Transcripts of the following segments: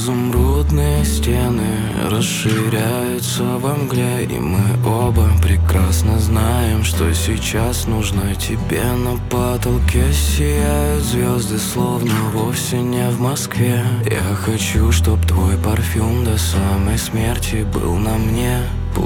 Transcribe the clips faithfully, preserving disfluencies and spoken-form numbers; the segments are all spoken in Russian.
Изумрудные стены расширяются во мгле, и мы оба прекрасно знаем, что сейчас нужно тебе. На потолке сияют звезды, словно вовсе не в Москве. Я хочу, чтоб твой парфюм до самой смерти был на мне.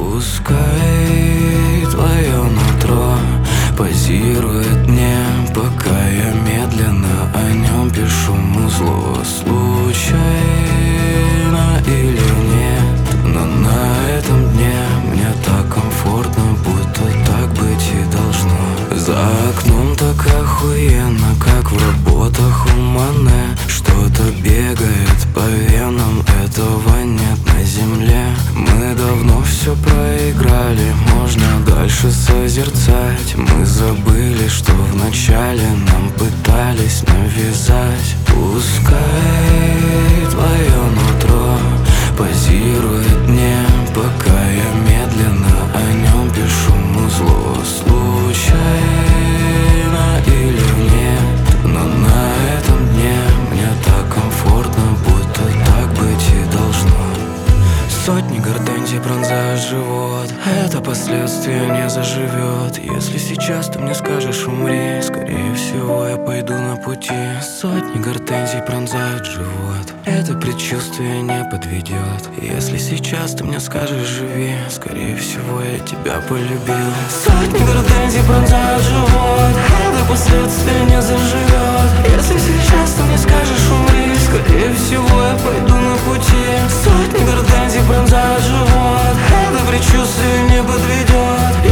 Пускай твое нутро позирует мне, пока я медленно о нем пишу музло. Случайно или нет, но на этом дне мне так комфортно, будто так быть и должно. За окном так охуенно, как в работах у Мане. Что-то бегает по венам, этого нет на земле. Мы давно все проиграли, можно дальше созерцать. Мы забыли, что вначале нам пытались навязать. Пускай твое нутро позирует мне, пока я медленно о нем пишу музло. Случайно или нет, но на этом дне мне так комфортно, будто так быть и должно. Сотни гортензий пронзают живот, это последствия не заживет. Если сейчас ты мне скажешь умри, скорее всего я пойду на пути. Сотни гортензий пронзают живот, это предчувствие не подведет. Если сейчас ты мне скажешь живи, скорее всего я тебя полюбил. Сотни гортензий пронзают живот, это последствия не заживет. Если сейчас ты мне скажешь умри, скорее всего я пойду на пути. Сотни гортензий пронзают живот, это предчувствие не подведет.